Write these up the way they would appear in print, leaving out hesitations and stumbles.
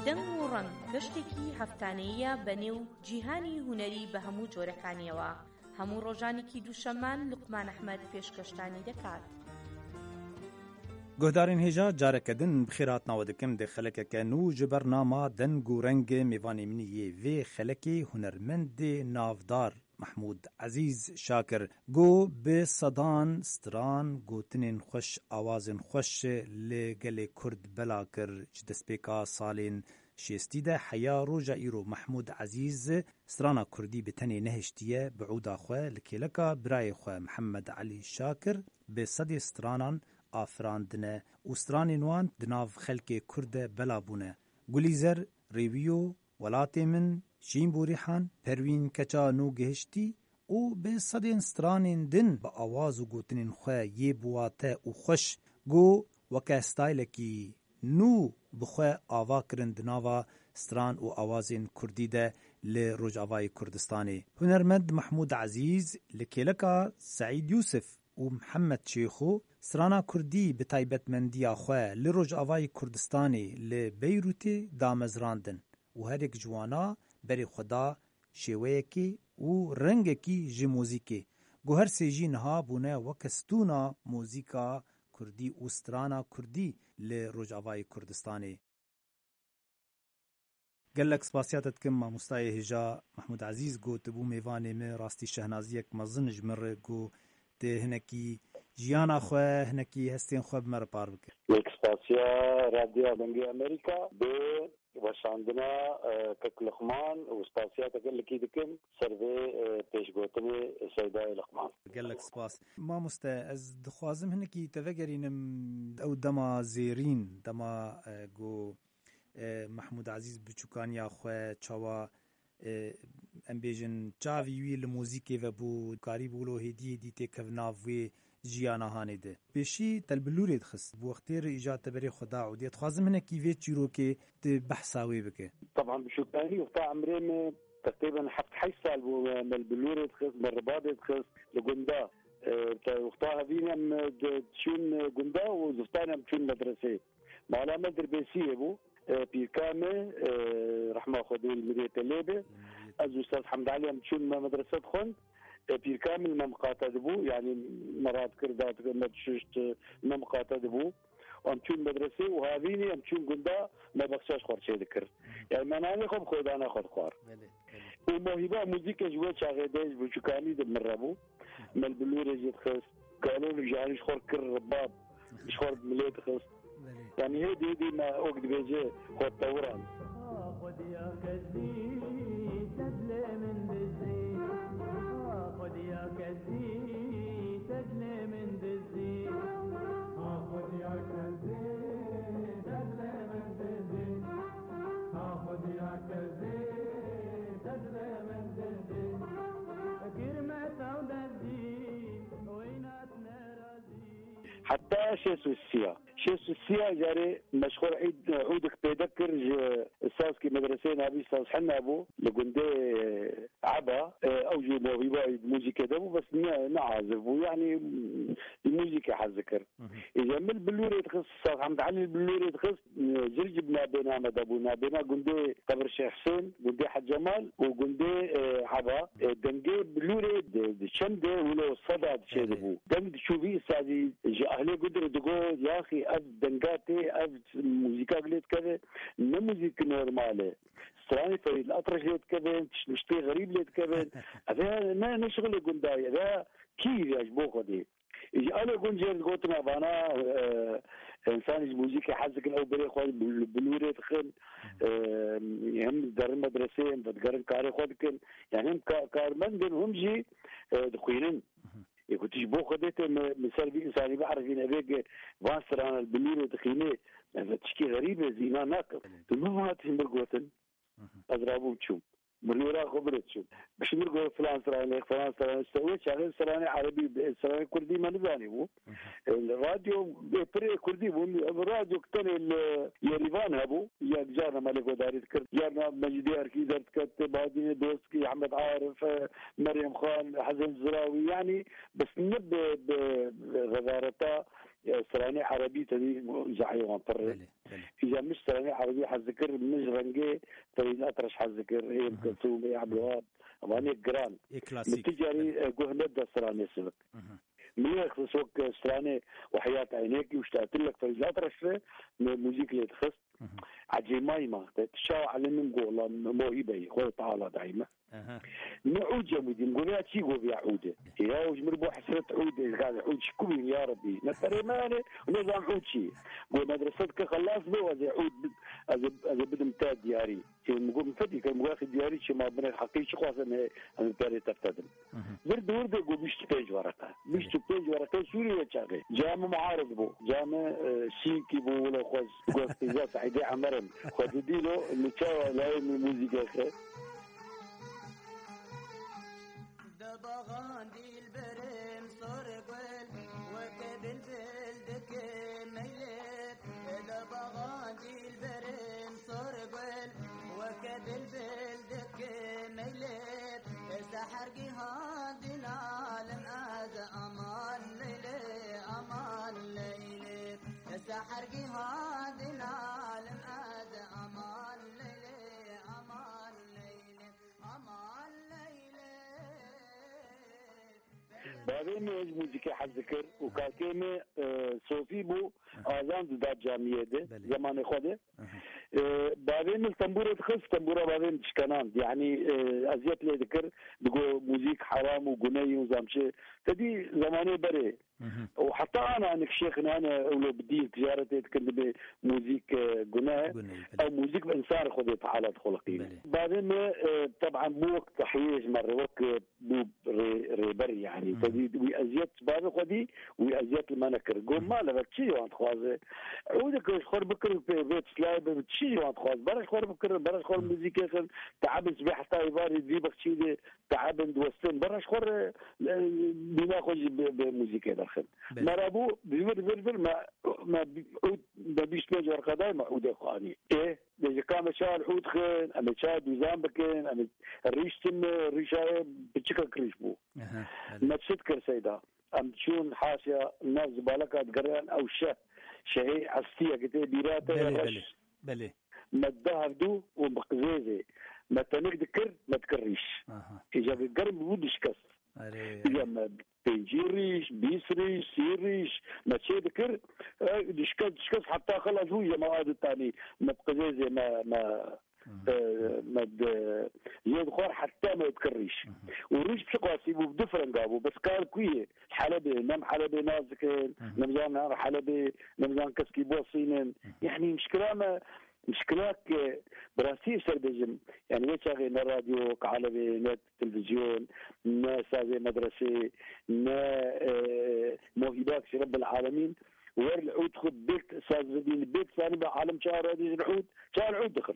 دەنگ و ڕەنگ گەشتێکی هەفتانەیە بەنێو جیهانی هونەری بە هەموو جۆرەکانیەوە. هەموو ڕۆژانێکی دووشەممان لوقمان ئەحمەد پێشکەشتانی دەکات. گۆدارین هێژا جارەکەدن بخێراتناوە دەکەم دە خەلەکەکە نو ji ber nama deng û rengê mêvanê min yê vê xelekê hunermendê navdar Mahmud Aziz Şakir got bi sedan stran gotinên xweş awazên xweş li gelê Kurd bela kir ji destpêka salên şêstî de heya roja îro Mahmud Aziz strana Kurdî bi tenê nehiştiye bi eûda xwe li kêleka birayê xwe Mihemed Elî Şakir bi sedê stranan afirandine û stranên wan di nav xelkê Kurd de bela bûne. Gulîzer, Rêviyo, Welatê min, Şînbûrîhan, Pervîn Keça nû gihiştî û bi sedên stranên din bi awaz û gotinên xwe yê biwate û xweş got weke stylekî nû bi xwe ava kirin di nava stran û awazên Kurdî de li Rojavayê Kurdistanê. Hunermend Mahmud Aziz li kêleka Seîd Yûsuf û Mihemed Şêxo strana Kurdî bi taybetmendiya xwe li Rojavayê Kurdistanê li Beyrûtê damezrandin û herek ji wana berê xwe da şêweyekê û rengekî ji mûzîkê. Got her sê jî niha bûne weke stûna mûzîka Kurdî û strana Kurdî li Rojavayê Kurdistanê. Gelek spasiyat dikim mamostayê hêja Mahmud Aziz got bû mêvanê me rastî şehnaziyek mezin ji min re got tê hinekî jiyana xwe hinekî hestên xwe bi me re par bike. Lek spasiya Radyoya Dengê Amerîka bi weşandina Kek Luqman û spasiya tegelekî dikim ser vê pêşgotinê Seydayê Luqman. Gelek spas. Mamoste ez dixwazim hinekî te vegerînim ew dema zêrîn dema got Mahmud Aziz biçûkaniya xwe çawa em bêjin çavî wî li mûzîkê ve bû karî bûlo hêdiyê dî tê kev nav wê jiyana hanê de. Pêşî telbilûrê dixist bu wextê re îja te berê xwe da û dê dixwazim hinekî vê çîrokê tu behsa wê bike. طبعا بشوكاني وقتا عمري تقريبا حفت حي سال بو ملبلوري تخص بالرباطي تخص لقندا وقتا هذين تشون قندا وزفتانا بتشون مدرسة معلمة دربيسية بو بيركامة رحمة خدي المدير تليبة از أستاذ حمد علي بتشون مدرسة خن بيركامل ما مقاطع يعني مرات كردات ما تشوشت ما مقاطع وامچون مدرسه و هاوینی امچون گندا ما بخشش خورچه دکر یعنی منانی خوب خودانا خود خوار و موهبه موزیک جوه چاقیدهش بچوکانی دم مرابو مل بلوره جد خست قالوا لي جانيش خور كر رباب مش خور مليت خست يعني هي دي ما اوقد بيجي خود طوران خد يا كزي تدلي من دزي خد يا كزي تدلي من دزي خد يا كزي تدلي من دزي خد يا كزي تدلي من دزي كرمة ودزي وينات نرازي حتى شيسو السيا جاري مشهور عودك بيذكر استاذ مدرسة نبي استاذ حنا ابو لقندي عبا اوجو موهبه موسيقى دبو بس نعازف يعني الموسيقى حذكر اذا من البلوري تخص استاذ حمد علي البلوري تخص جرجبنا بينا مدبونا بينا قندي قبر الشيخ حسين قندي حج جمال وقندي عبا دنجي بلوري شمده ولو صدى شي دبو دنج شوفي استاذي اهلي قدر تقول يا اخي اف دنجاتي اف موسيقى قلت كذا نه موسيقى نورماله استراني فريد الاطرش ليت كذا مشتي غريب ليت كذا هذا ما نشغل قنداي هذا كيف يعجبو خدي يجي انا قنجر قلتنا بانا انسان موسيقى حزك او بري خو بلوري تخن هم دار المدرسه بدقرن كاري خدكن يعني هم كارمندن هم جي دخينن يكون تجبو خدته مثال بإنساني بعرفين أبيك واسر أنا البلورة تخيني تشكي غريبة زينا ناقب ثم ما تهم برقوتن أضربوا بشوم بلورة خبرت شو باش نرقو فلان سراني سويت شغل سراني عربي سراني كردي ما نباني بو الراديو بري كردي بو الراديو كتني يريفان هبو يا جارنا مالك وداري تكر جارنا مجدي أركي درت كت بعدين دوستي أحمد عارف مريم خان حسن الزراوي يعني بس نب بغزارتها سراني عربي تدي زعيم طر إذا مش سراني عربي حذكر مش رنجي تدي أطرش حذكر هي كلثوم يا عبد الوهاب أماني جران متجاري جهنة سراني سبك من يخص وقت سراني وحياة عينيك واشتقت لك فإذا أطرش موسيقى اللي تخص عجيمايما تشاو على من قولا موهبة خوي تعالى دائما نعود جمودي نقول يا تيجو بيعودة يا وجمر بو حسرة عودة قاعد عود شكوين يا ربي نتري ماني ونظام عود شيء قول مدرستك خلاص بو هذا عود هذا بدي متاد دياري نقول مفتي كان مواخذ دياري شيء ما بين الحقيقة خاصة أنا بالتالي تفتدم ورد ورد قول بيش تبيج ورقة بيش تبيج ورقة سوريا شاغي جامع معارض بو جامع سيكي بو ولا خوز قول إذا سعيدي عمرن خوز ديلو نتشاو لا موسيقى بغاندي البرم صار قل وكبل بلدك ميلت بغاندي البرم صار قل وكبل بلدك ميلت سحر جهاد العالم هذا امان ليلة امان ليلة سحر جهاد العالم هذا امان ليلة امان ليلة امان ليلة بعدين موسيقى حذكر وكاكيمة صوفي بو آذان ذات جامعية ده زمان خده بعدين التنبورة تخف تنبورة بعدين تشكنان يعني أزيات لي ذكر بقول موسيقى حرام وجناي وزامشة تدي زماني بري وحتى أنا شيخنا أنا أولو بدي تجارتي تكلم بموسيقى جناي أو موسيقى إنسان خده تعالى خلقين بعدين طبعا مو وقت تحييج مرة وقت مو ريبري يعني تدي وأزيات بعد خدي وأزيات المنكر قول ما لا بتشي وانت خوازه عودك خور بكر في بيت سلايب بتشي وانت خواز برش خور بكر برش خور موسيقى خل تعب سبي حتى يباري دي بخشي تعب دوستن برش خور بما خرج بموسيقى داخل مرابو بيفر ما عود ما بيش نجار قضاء ما عود اخواني ايه إذا كان شال عود خن أما شال دوزان بكن أما الريش تم ريشة بتشكل كريشبو ما تشكر سيدا أم تشون حاشية الناس زبالك أتقرأن أو شهي عصية كده بيراته بلي ما تذهب ومقزيزي ما تنقدر ما تكريش إذا بقرب بودش كس إذا ما بيجيريش بيسريش سيريش ما تشي ذكر دشكس حتى خلاص هو ما عاد الثاني ما تقزيزي ما زيد خور حتى ما يتكريش وريش بشقاسي وبدفرن قابو بس كان كويه حلبي نم حلبي نازكين نمزان حلبي نمزان كسكي بوصينن يعني مشكلات براسي سربجم يعني ويشاغي نا راديو كعلبي نا تلفزيون نا سازي مدرسة نا موهبات في رب العالمين وغير العود خد بيت سازدين بيت ثاني بعالم شهر هذه العود شهر العود دخل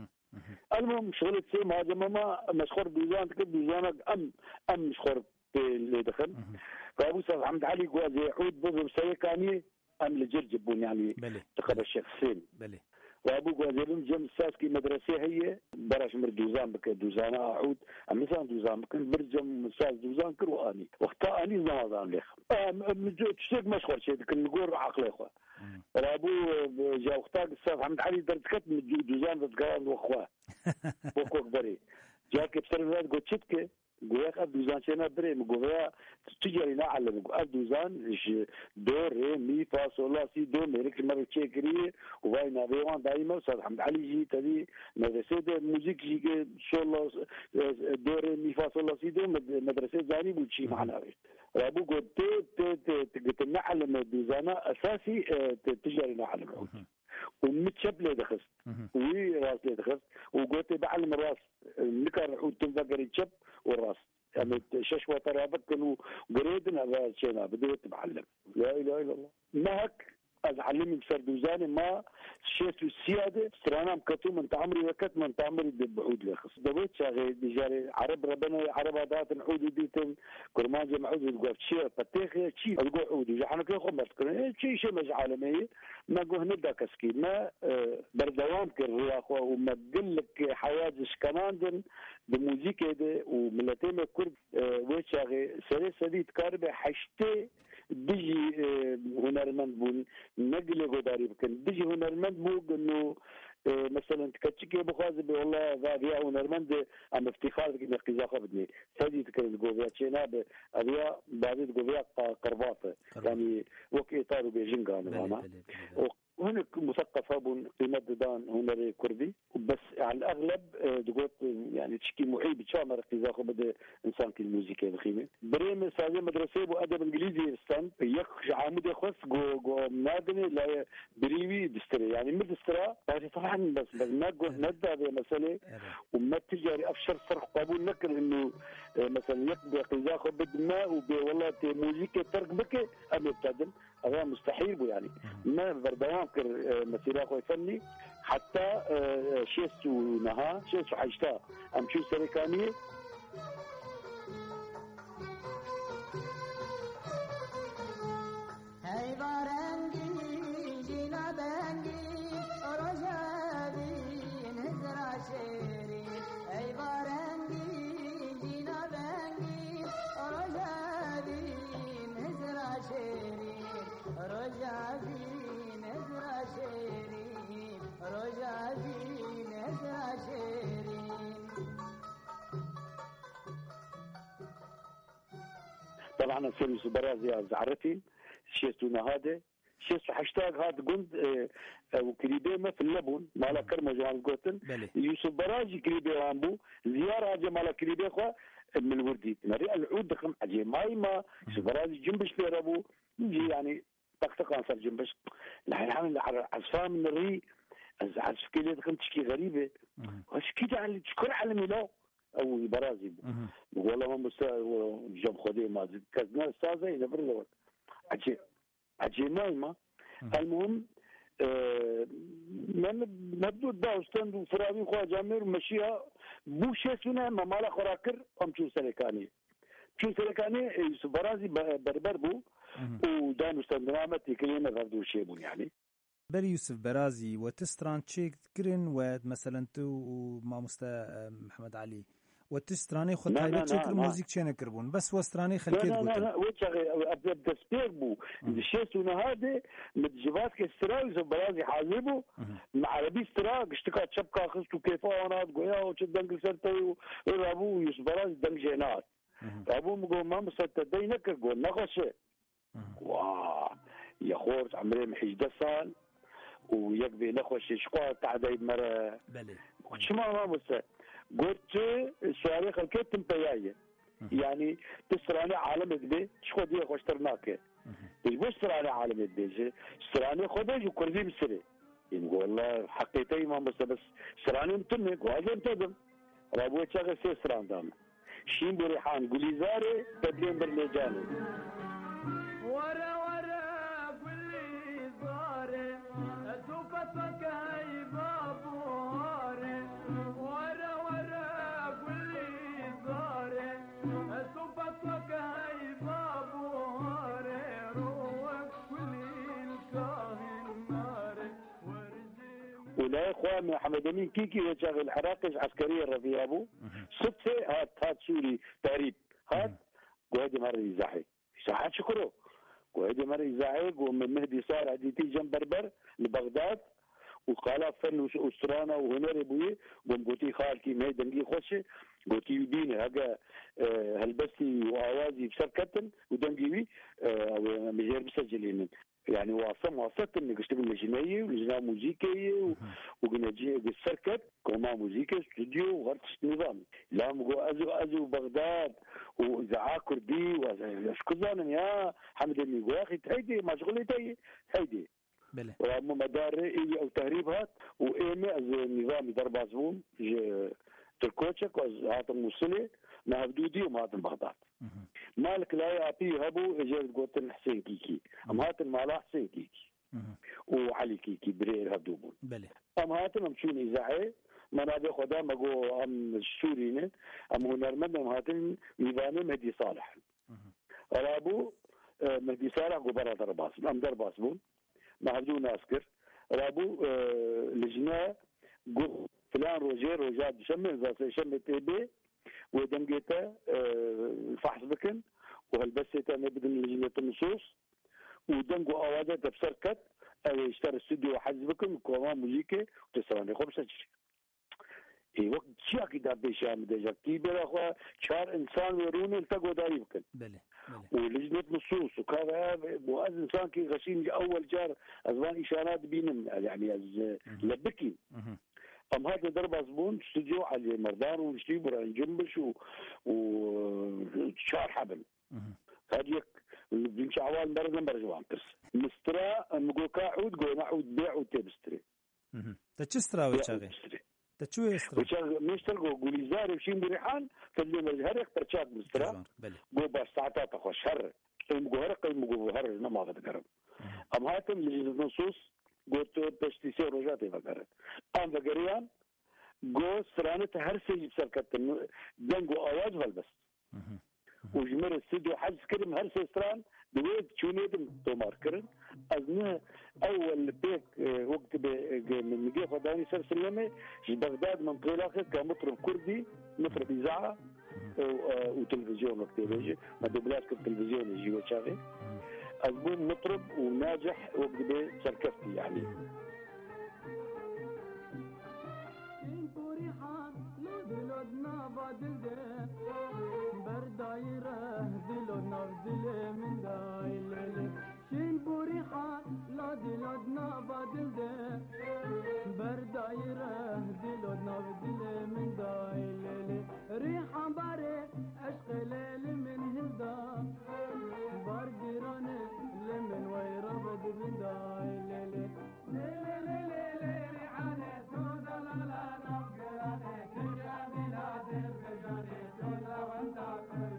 المهم شغلة سيم هذا ما مشخور بيزان تكد بيزانك أم مشخور اللي دخل فأبو سعد حمد علي قوى زي عود بضرب سيكاني أم لجرجبون يعني تقبل الشيخ حسين وابو قادرين جم ساسكي مدرسه هي براش مر دوزان بك دوزان اعود مثلا دوزان كان برجم ساس دوزان كرواني وقتها اني زمان ليخ تشتك مشغول شيء كن نقول عقل يا اخو ابو جا وقتها الاستاذ حمد علي درتكت من دوزان بتقال واخوه وكوك بري جاك بسرعه قلت شتك قويق دوزان شينا بري مقويا تجري نعلم دوزان دو ري مي فا صول لا سي دو ميرك ما بتشكري وباينا بيوان دائما استاذ حمد علي جي تدي مدرسه موسيقى جي صول دو ري مي فا صول لا سي دو مدرسه زاني بوشي معنا ابو قلت قلت نعلم دوزان اساسي تجري نعلم ومتشب لي دخست وراس لي دخست وقلت بعلم الراس نكر عود تنفقر يتشب والراس يعني ششوة ترابك كانوا قريدنا هذا شيء بديت بعلم لا اله الا الله ماك أعلمي بسردوزاني ما شيء السيادة استرانا مكتوم من تعمري وكت من تعمري بعود لخص دويت شاغي ديجاري عرب ربنا عرب عادات نعود ديتن كرمان جمع عود يقول شيء بتاخي شيء يقول عود وجحنا كل خمس كنا شيء مش عالمية ما جوه نبدأ كسكي ما بردوام كالرياخ وما قلك حواجز كمان بموسيقى ده وملتين كرد ويت شاغي سري سديد كاربة حشتي بيجي هنرمند بون نقل قداري بكن بيجي هنرمند بو انه مثلا تكتشكي بخازي والله ذا هنرمند عم افتخار كنا قزاقه بدني سادي تكرر جوفيا تشينا ابيا بعد جوفيا قرباطه يعني وك اطار بيجنغا انا هنا مثقف هابون قيمة دان هنا كردي بس على الأغلب تقول يعني تشكي محيب شامر قزاقه بده إنسان كل موسيقى الخيمة بريم سازي مدرسة بأدب إنجليزي استان يك عمود يخص جو نادني لا بريوي دستري يعني مد دسترا طبعا بس ندى بمسألة وما تجاري أفشر فرق قبول نكر إنه مثلا يقضي قزاقه بد ما والله موسيقى ترك بكي أم يبتدم هذا مستحيل بو يعني ما بردوام كر مسيرة خوي فني حتى شيستو نها شيستو حيشتا أم شو سريكانية هاي بارنجي جينا بنجي رجابي نزرع شيري هاي بارنجي جينا بنجي رجابي نزرع شيري رجابي نزرع شيري رجابي نزرع شيري طبعا الفيلم برازي زعرتي شيستو نهاده شيستو هاشتاج هاد قند وكريبيما في اللبن مالا كرمة جوان قوتن يوسف براجي كريبي وامبو زيارة هاجة مالا كريبي خوا من الوردي نري العود دخم عجي ماي ما يوسف براجي جنبش بيرابو يجي يعني طقطق انصر جنبش لحين عامل عزفان من الري عزف كيلي دخم تشكي غريبة وشكي يعني تشكر على ميلو او برازي والله ما مستوى جنب خدي ما زد كذنا استاذه ينبر له عجي نايمه المهم نبدو داوستن وفرابي خوا جامر مشيها بو شيسونه مالا خراكر ام شو سلكاني يوسف برازي بربر بو ودانو استندرامت يكلينا غردو شيبو يعني بري يوسف برازي وتستران تشيك كرين ومثلا تو وما محمد علي وتستراني خد هاي تشكر موزيك تشينا كربون بس وستراني خلكيت قلت لا ابدا سبيربو الشيسونه هذا متجبات كستراوي برازي حازبو مع عربي استراق اشتكات شبكه خصتو كيفانات قويا وتشدنقل سرتو ورابو يوسف برازي دمجينات ابو مقول ما مستدي نكر قول نخش واه يا خورج عمري محيج دسال ويقبي نخش شقوة تعدي مرة شما ما بس قلت سؤالي خلكت تنبياية يعني تسراني عالم دبي شخو دي خوشترناك تجبوش تسراني عالم دبي تسراني خودج وكردي بسري يقول والله حقيقي ما بس سراني متنك وهذا انتدم رابوه شاغل سران دام شين بريحان قولي زاري تبلين برليجاني ورا كل زاري سوفتك هاي بابواري ورا كل زاري سوفتك هاي بابواري روح كل الكاهن ناري ولا يا اخوان محمد امين كيكي وشاغل العراقي عسكريه الرفيع ابو صدفه هات سوري تهريب هات قوادي مره يزاحي ساعات شكره وهذه مرة يزعق ومن مهدي صار عديتي جنب بربر لبغداد وقال فن وسترانا وهنر ابوي وقلتي خالتي ما دنجي خوشي قلتي يديني هكا هلبسي واوازي بسركتن ودنجي مجير بسجلين يعني واصلت اني اشتغل لجنيه ولجنه موسيقيه وقناجي بالسركت كوما موسيقى استوديو وغرت نظام لا مقو ازو بغداد وزعاء كردي واشكزان يا حمد الميقو يا اخي هيدي مشغولتي هيدي بله ورغم مدار او تهريبات وايمي از نظام دربازبون تركوتشك وهاتم موصلي مع حدودي ومهاتم بغداد مالك لا يعطيه هبو اجازة قوتن حسين كيكي ام هاتن مالا حسين كيكي وعلي كيكي برير هبدوبون بله ام هاتن ام شون اذاعي منابع خدا مقو ام السوريين ام هنرمند ام هاتن ميزاني مهدي صالح رابو مهدي صالح قبرة درباس ام درباس بون مهدو ناسكر رابو لجنة فلان روجير وجاد شمل زاسي شمل تيبي ودنجيتا الفحص بكن وهالبسة تاني بدون لجنة النصوص ودنقوا اوازات بسركت او يشتري استوديو حزبكم كوما موزيكي وتسراني خمسة اي وقت شاكي دا بيشام ديجا كيبر اخوا شار انسان وروني التقوا دا يمكن بله ولجنة نصوص وكذا مؤذن انسان كي غشيم اول جار ازوان اشارات بينم يعني از لبكي ام هذا ضرب زبون استوديو على مردان وشتي برا جنبش وشار حبل هذيك بين شعوال مرة جوان ترس مسترا مقوكا عود قونا عود بيع وتبستري تشسترا وشاغي تشو يسترا وشاغ مشتر قولي زاري وشين بريحان فاللي مجهرق ترشاك مسترا قو باش ساعتات اخو شر المقهرق المقهر نما هذا قرب ام هاتم لجنة النصوص قلت بشتيسي رجاتي فقرب ام فقريان قو سرانة هرسي بسركت دنقو اواز والبس وجمر السيدو حج كرم هر سيستران دويد شونيدم تومار كرن أزنه أول بيك وقت من نجي خداني سر سلمة في بغداد من طلاقة كمطرب كردي مطرب إذاعة وتلفزيون وقت بيجي ما دوبلاش كالتلفزيون يجي وشاغي أزبون مطرب وناجح وقت بي سركفتي يعني دايره دلو نبدل من دايلل شين بريحة لا دلو نبدل بر دايره دلو نبدل من دايلل ريحة باري عشق ليل من هلدا بار جيراني لمن ويربد من دايلل ليل ريحاني تودا لا نبقراني تجا بلاد الرجاني تودا وانتا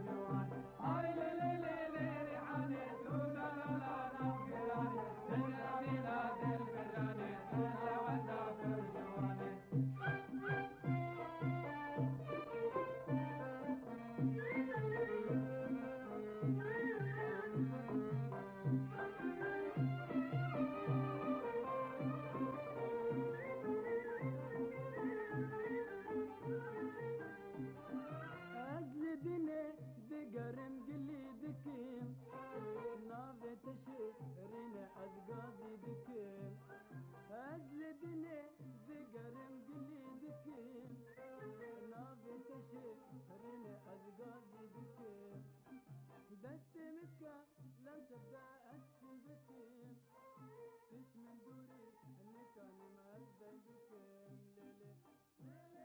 لم تبدأ أشبكين فيش من دوري إني كان مأذي بكين ليلي